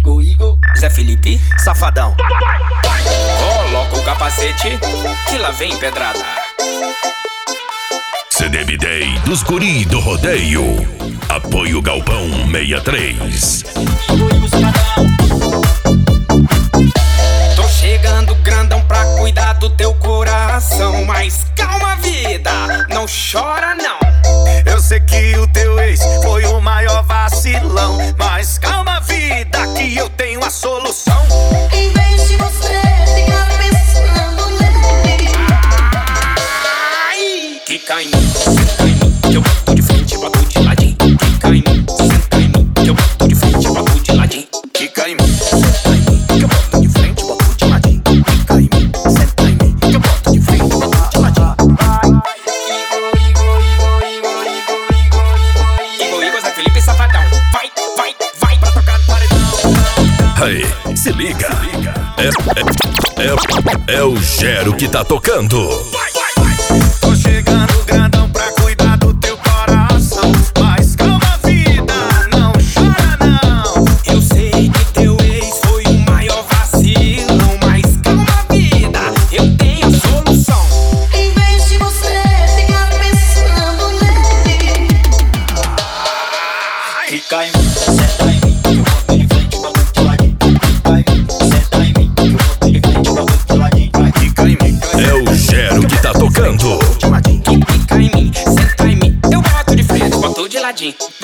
Igor, Zé Felipe, Safadão. coloca o capacete que lá vem pedrada. CDB Day dos guri do rodeio. Apoio Galpão 63. Tô chegando grandão pra cuidar do teu coração, mas calma vida, não chora não. Eu sei que o teu ex foi o maior vacilão, mas calma vida que eu tenho a solução. Em vez de você ficar pensando nele, Ai, quica em mim, senta em mim, que eu boto de frente, boto de ladinho. Quica em mim, senta em mim, que eu boto de frente, boto de ladinho. Quica em mim, senta em mim, que eu boto de frente, boto de ladinho. Quica em mim, senta em mim, que eu boto de frente, boto de ladinho. Igor, Zé Felipe, Safadão. Vai pra tocar no paredão. Aí, se liga. É o Gero que tá tocando. Tô chegando grandão pra cuidar do teu coração, mas calma vida, não chora não. Eu sei que teu ex foi o maior vacilão, mas calma vida, eu tenho a solução. em vez de você ficar pensando nele, Quica em mim, senta em mim, que eu boto de frente, boto de ladinho. Quica em mim, senta em mim, que eu boto de frente, boto de ladinho. Quica em mim, É o Gero que tá tocando. Quica em mim, senta em mim, eu boto de frente, boto de ladinho.